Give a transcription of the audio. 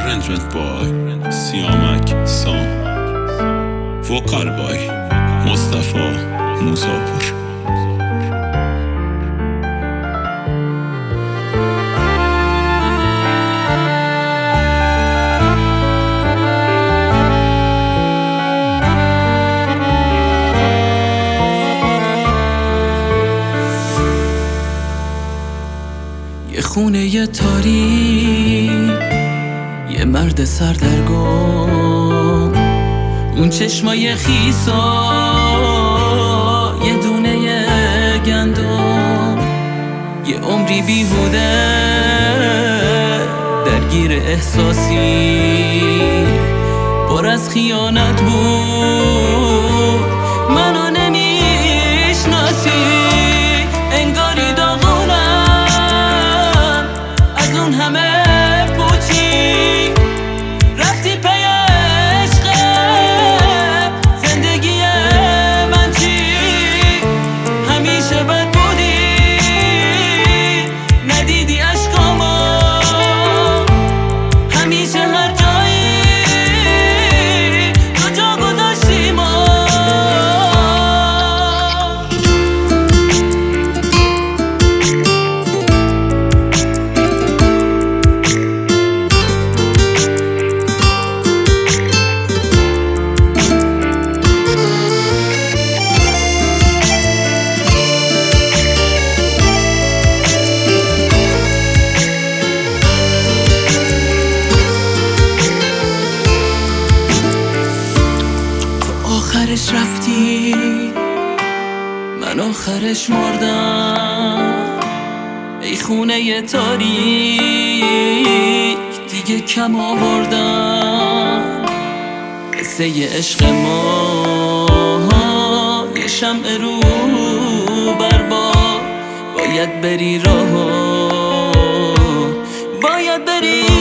Arrangement by Siamak Song. Vocal by Mustafa Musapur. یه خونه یه تاریک، یه مرد سردرگم، اون چشمای خیسا، یه دونه گندم، یه عمری بیهوده درگیر احساسی، پر از خیانت بود، منو نمیشناسی، انگاری داغونم از اون همه پوچی، رفتی پی عشقم، زندگی من چی؟ همیشه بد بودی، ندیدی عشقامو، همیشه هر جایی تو جا گذاشتی ما. آخرش رفتی، من آخرش مردم، ای خونه تاریک دیگه کم آوردم، قصه عشق ما یه شمع رو برباد، باید بری راهو، باید بری